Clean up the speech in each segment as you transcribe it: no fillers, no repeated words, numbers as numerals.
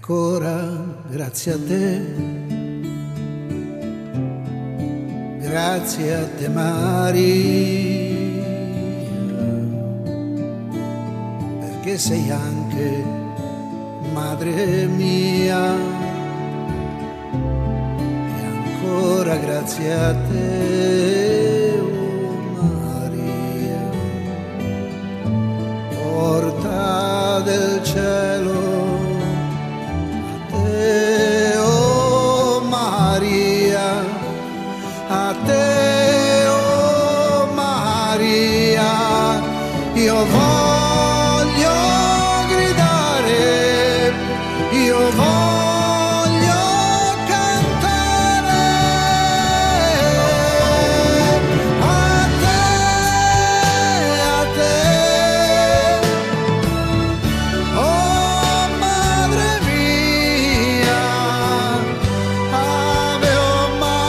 ancora grazie a te, grazie a te Maria, perché sei anche madre mia, e ancora grazie a te, oh Maria, porta del cielo. A te, oh Maria, io voglio gridare, io voglio cantare a te, oh Madre mia, Ave oh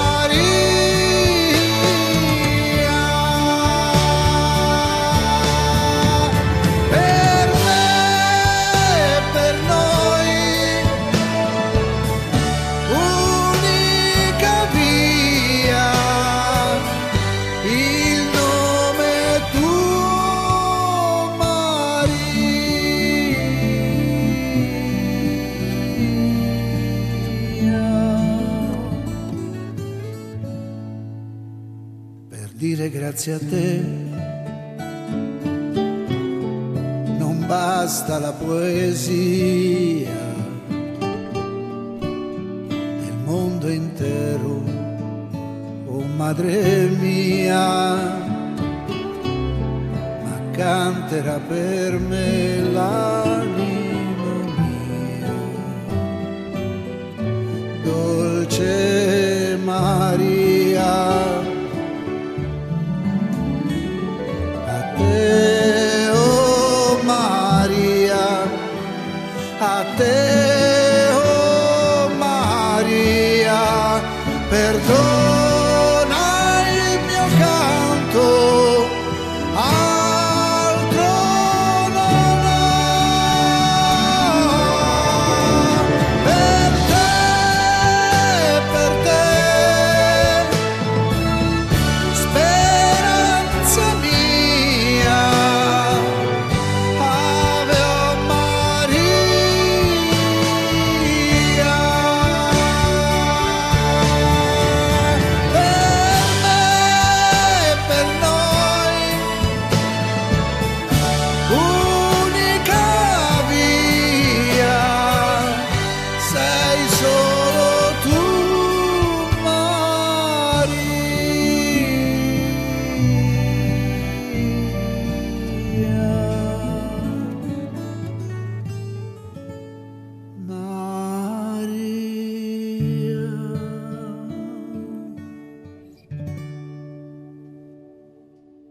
Maria. Per me e per noi unica via, il nome tuo Maria. Per dire grazie a te non basta la poesia del mondo intero, oh Madre mia, ma canterà per me l'anima mia, dolce Maria. A te, oh Maria, a te.